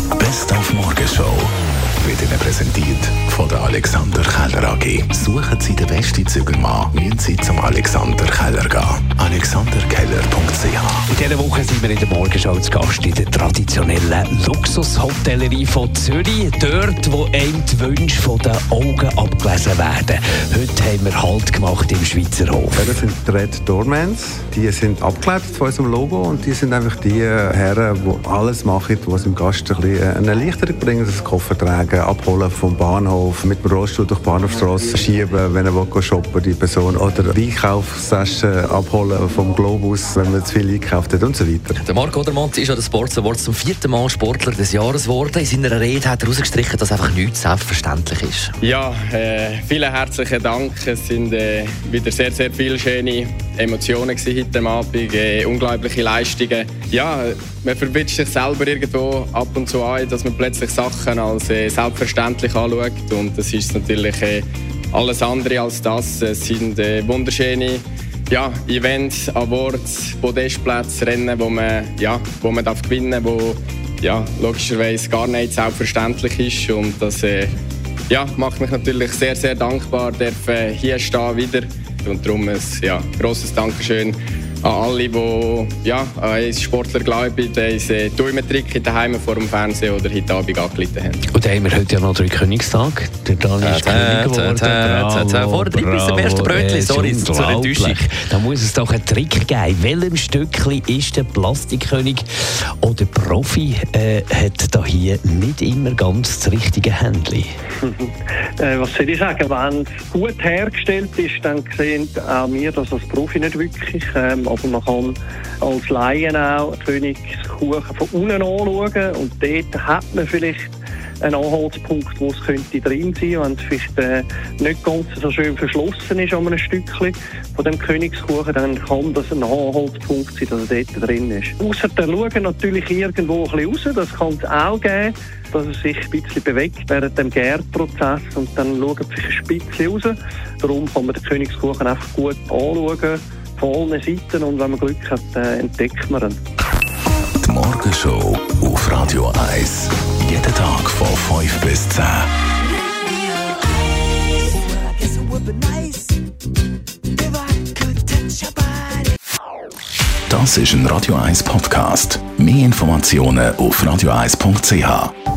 Best auf Morgenshow wird Ihnen präsentiert von der Alexander Keller AG. Suchen Sie den besten Zügelmann, müssen Sie zum Alexander Keller gehen. alexanderkeller.ch. In dieser Woche sind wir in der Morgenschau zu Gast in der traditionellen Luxushotellerie von Zürich. Dort, wo einem die Wünsche von den Augen abgelesen werden. Heute haben wir Halt gemacht im Schweizer Hof. Das sind die Red Doormans. Die sind abgeklebt von unserem Logo und die sind einfach die Herren, die alles machen, was dem Gast ein bisschen eine Erleichterung bringen. Das Koffer tragen, abholen vom Bahnhof, mit dem Rollstuhl durch die Bahnhofstrasse schieben, wenn er shoppen will, die Person. Oder Einkaufstaschen abholen vom Globus, wenn man zu viel einkauft hat und so weiter. Der Marc Odermatt ist an den Sports Awards zum 4. Mal Sportler des Jahres geworden. In seiner Rede hat er herausgestrichen, dass einfach nichts selbstverständlich ist. Ja, vielen herzlichen Dank. Es sind wieder sehr, sehr viele schöne Emotionen heute Abend, unglaubliche Leistungen. Ja, man verwünscht sich selber irgendwo ab und zu ein, dass man plötzlich Sachen als selbstverständlich anschaut. Und das ist natürlich alles andere als das. Es sind wunderschöne Events, Awards, Podestplätze, Rennen, wo man darf gewinnen darf, wo logischerweise gar nicht selbstverständlich ist. Und das macht mich natürlich sehr, sehr dankbar, darf hier stehen wieder. Und darum ein grosses Dankeschön an alle, die an uns Sportler glauben, uns Daumentrick daheim vor dem Fernsehen oder heute Abend angeleitet haben. Und dann haben wir heute ja noch 3 Königstag. Der Daniel ist König geworden. Vor der 3 bis zum ersten Brötchen. Sorry, zur Enttäuschung. Da muss es doch einen Trick geben. Welchem Stückchen ist der Plastikkönig? Oder Profi hat da hier nicht immer ganz das richtige Händchen. Was soll ich sagen? Wenn es gut hergestellt ist, dann sehen auch wir das als Profi nicht wirklich. Aber man kann als Laien auch Königskuchen von unten anschauen und dort hat man vielleicht einen Anhaltspunkt, wo es könnte drin sein, wenn es vielleicht nicht ganz so schön verschlossen ist an einem Stückchen von dem Königskuchen, dann kann das ein Anhaltspunkt sein, dass er dort drin ist. Ausser der schauen natürlich irgendwo ein bisschen raus, das kann es auch geben, dass es sich ein bisschen bewegt während dem Gärprozess und dann schaut es sich ein bisschen raus. Darum kann man den Königskuchen einfach gut anschauen, von allen Seiten, und wenn man Glück hat, entdeckt man ihn. Die Morgenshow auf Radio 1. Jeden Tag von 5 bis 10. Das ist ein Radio 1 Podcast. Mehr Informationen auf radio1.ch.